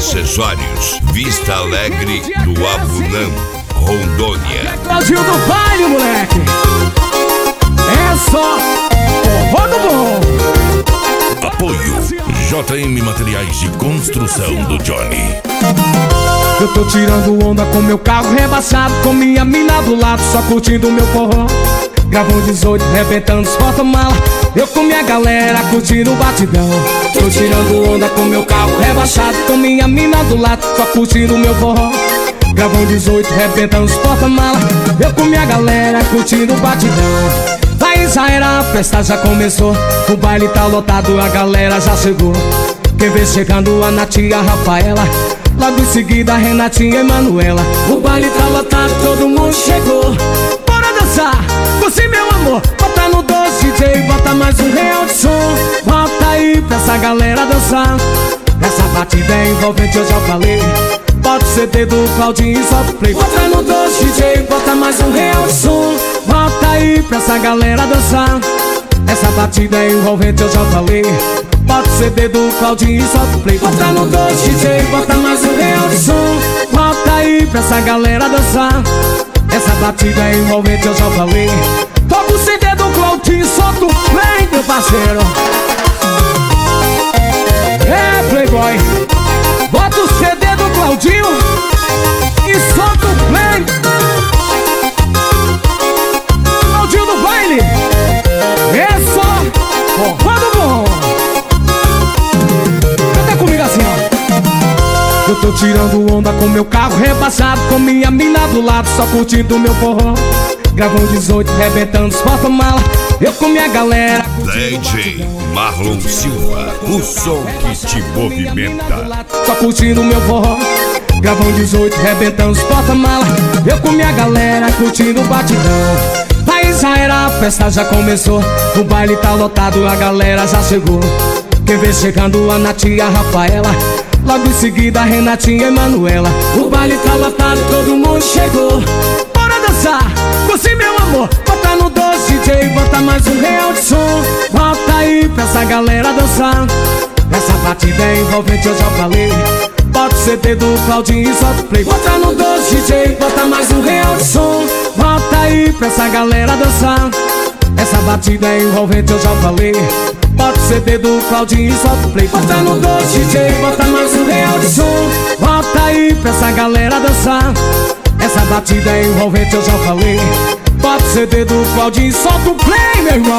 Acessórios Vista Alegre do Abunã, Rondônia. Claudinho do baile, moleque. É só forró do bom. Apoio JM Materiais de Construção do Johnny. Eu tô tirando onda com meu carro rebaixado, com minha mina do lado, só curtindo meu forró. Gravou 18, rebentando os porta-mala. Eu com minha galera curtindo o batidão. Tô tirando onda com meu carro rebaixado, com minha mina do lado, só curtindo meu forró. Gravou 18, rebentando os porta-mala. Eu com minha galera curtindo o batidão. Aí já era, a festa já começou. O baile tá lotado, a galera já chegou. Quem vê chegando a Natia Rafaela, logo em seguida a Renatinha e Manuela. O baile tá lotado, todo mundo chegou. Bora dançar, você meu amor. Bota no 12, DJ, bota mais um real de som. Bota aí pra essa galera dançar. Essa batida é envolvente, eu já falei. Bota o CD do Claudinho e solta o play. Bota no 12, DJ, bota mais um real de som. Bota aí pra essa galera dançar. Essa batida é envolvente, eu já falei. Bota o CD do Claudinho e solta o play. Bota no 12, DJ, bota mais um real de som. Bota aí pra essa galera dançar. Essa batida é envolvente, eu já falei. Toca o CD do Claudinho e solta o play, meu parceiro. É, Playboy. Bota o CD do Claudinho e solta o play. Claudinho do baile. É só forró do bom. Canta comigo assim, ó. Eu tô tirando onda com meu carro rebaixado, com minha mina do lado, só curtindo meu forró. Gravou 18, rebentando os porta-mala. Eu com minha galera DJ Marlon Silva, o som que te movimenta. Só curtindo meu forró. Gravou 18, rebentando os porta-mala. Eu com minha galera curtindo o batidão. Aí já era, a festa já começou. O baile tá lotado, a galera já chegou. Quem vê chegando a Natia Rafaela, logo em seguida a Renatinha e Manuela. O baile tá lotado, todo mundo chegou. Bora dançar, você meu amor. Bota no 12, DJ, bota mais um real de som. Bota aí pra essa galera dançar. Essa batida é envolvente, eu já falei. Bota o CD do Claudinho e solta o play. Bota no 12, DJ, bota mais um real de som. Bota aí pra essa galera dançar. Essa batida é envolvente, eu já falei. Bota o CD do Claudinho e solta o play. Bota no 12, DJ, bota mais um real de som. Bota aí pra essa galera dançar. Essa batida é envolvente, eu já falei. Bota o CD do Claudinho e solta o play, meu irmão.